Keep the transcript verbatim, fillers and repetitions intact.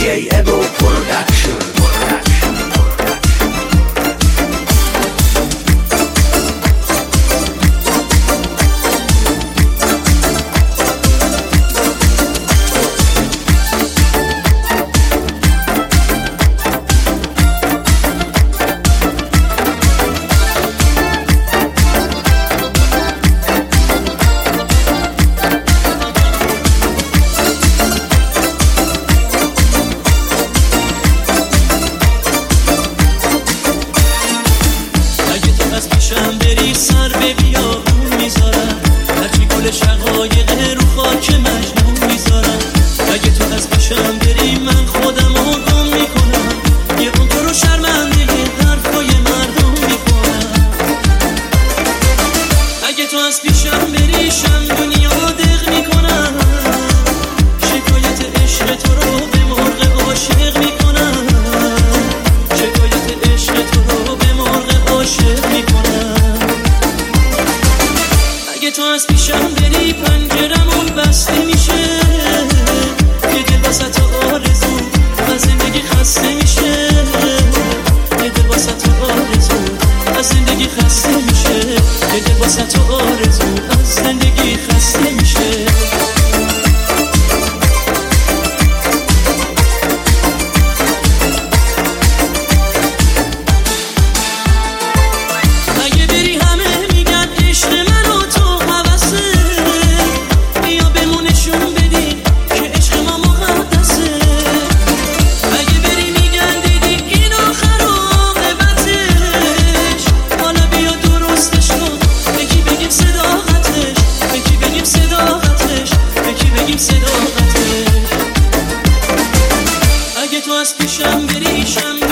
جی ابو پرودکشن. پیشم بری سر به بیابون میذارم، هرچی گل شقایق رو خاک مجنون میذارم. اگه تو از پیشم بری من خودم رو گم میکنم، یه اون تو رو شرمنده حرفای مردم میکنم. اگه تو از پیشم بری شم دنیا دق میکنم، شکایت عشق تو رو به مرغ عاشق میکنم، شکایت عشق تو رو به مرغ عاشق میکنم. اگه تو از پیشم بری پنجرمون بسته میشه، یه دل واسه آرزو از زندگی خسته میشه، یه دل واسه آرزو از زندگی خسته میشه، یه دل واسه آرزو از زندگی خسته میشه. اگه تو از پیشم بری شم